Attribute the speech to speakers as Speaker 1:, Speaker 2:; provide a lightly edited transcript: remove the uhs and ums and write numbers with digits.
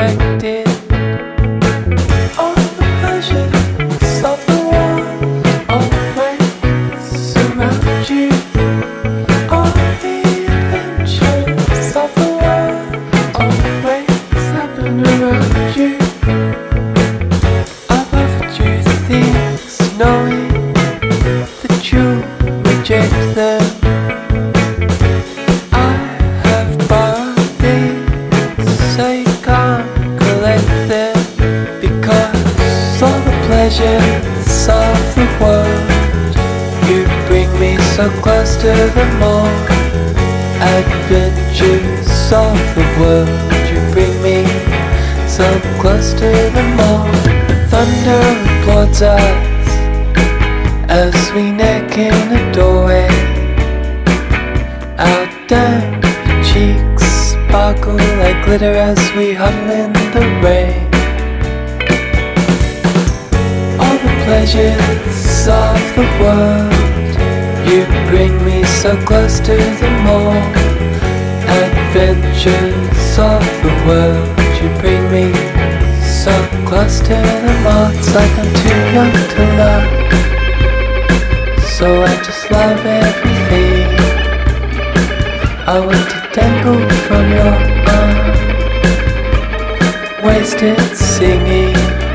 Speaker 1: directed. All the pleasures of the world always surround you. All the adventures of the world always happen around you. I've offered you things knowing that you reject them. I have borrowed things so you can't collect them, because all the pleasures of the world, you bring me so close to them all. Adventures of the world, you bring me so close to them all. The thunder applauds us as we neck in a doorway. Our damp cheeks sparkle like glitter as we huddle in the rain. All the pleasures of the world, you bring me so close to them all. Adventures of the world, you bring me so close to them all. It's like I'm too young to love, so I just love everything. I want to dangle from your arm, wasted singing.